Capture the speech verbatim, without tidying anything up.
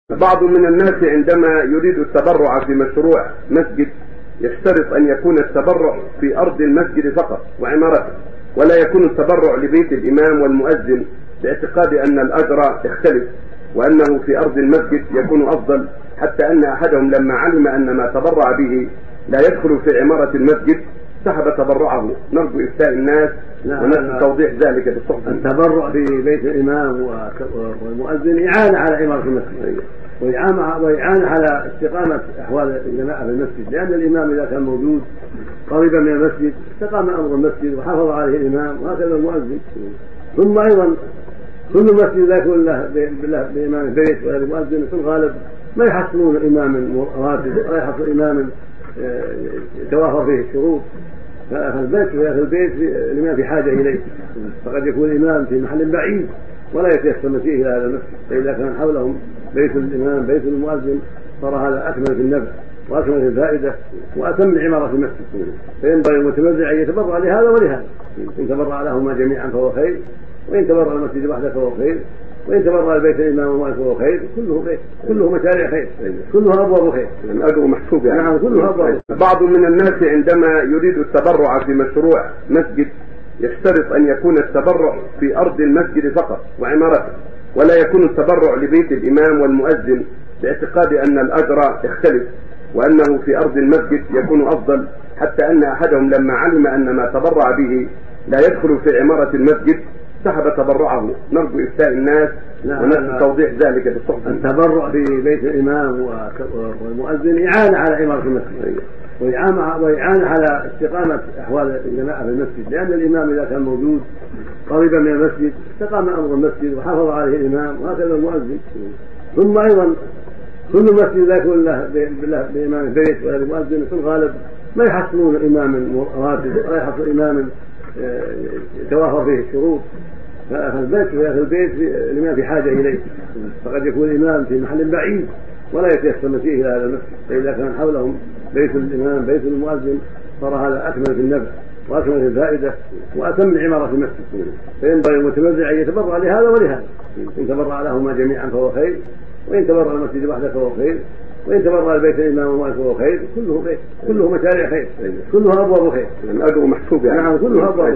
بعض من الناس عندما يريد التبرع في مشروع مسجد يشترط أن يكون التبرع في أرض المسجد فقط وعمارته، ولا يكون التبرع لبيت الإمام والمؤذن، باعتقاد أن الأجر يختلف وأنه في أرض المسجد يكون أفضل، حتى أن أحدهم لما علم أن ما تبرع به لا يدخل في عمارة المسجد سحب تبرعه. نرجو إفتاء الناس ونسأل توضيح ذلك بالصحف. التبرع في بيت الإمام والمؤذن إعانة على عمارة المسجد، وإعانة على استقامة أحوال الجماعة في المسجد، لأن الإمام إذا كان موجود قريبا من المسجد استقام أمر المسجد وحافظ عليه الإمام، وهكذا المؤذن. ثم أيضا كل مسجد لا يكون له بإمام البيت ولا المؤذن، في الغالب ما يحصلون إماما راتب ولا يحصل إماما يتوافر فيه الشروط، فالبيت في البيت الإمام في حاجة إليه، فقد يكون الإمام في محل بعيد ولا يتيسر المسيح إلى هذا المسجد، فإذا كان حولهم بيت الإمام بيت المؤذن صار هذا أكمل في النفع وأكمل في الفائدة وأتم عمارة المسجد. فينبغي المتبرع أن يتبرع لهذا ولهذا، إن تبرع لهما جميعا فهو خير، وإن تبرع المسجد وحده فهو خير، وإن تبرع البيت الإمام والمؤذن فهو خير. كله خير، كله مشاريع خير، كلها أبواب خير، الأجر محسوب يعني. نعم كلها أبواب. بعض من الناس عندما يريد التبرع في مشروع مسجد يشترط أن يكون التبرع في أرض المسجد فقط وعمارته، ولا يكون التبرع لبيت الإمام والمؤذن، باعتقاد أن الأجر يختلف وأنه في أرض المسجد يكون أفضل، حتى أن أحدهم لما علم أن ما تبرع به لا يدخل في عمارة المسجد سحب تبرعه. نرجو إفتاء الناس ونسأل توضيح ذلك بالصحف. التبرع في بيت الإمام والمؤذن إعانة على عمارة المسجد، وإعانة على استقامة أحوال الجماعة في المسجد، لأن الإمام إذا كان موجود قريبا من المسجد استقام أمر المسجد وحافظ عليه الإمام، وهكذا المؤذن. ثم أيضا كل مسجد لا يكون له بإمام البيت ولا المؤذن، في الغالب ما يحصلون إماما راتب ولا يحصل إماما يتوافر فيه الشروط، فالبيت في البيت الإمام في حاجة إليه، فقد يكون الإمام في محل بعيد ولا يتيسر المسيح إلى هذا المسجد، فإذا كان حولهم بيت الإمام بيت المؤذن صار هذا أكمل في النفع وأكمل في الفائدة وأتم عمارة المسجد. فينبغي المتبرع أن يتبرع لهذا ولهذا، إن تبرع لهما جميعا فهو خير، وإن تبرع المسجد وحده فهو خير، وإن تبرع البيت الإمام والمؤذن فهو خير. كله خير، كله مشاريع خير، كلها أبواب خير، الأجر محسوب يعني. نعم كلها أبواب.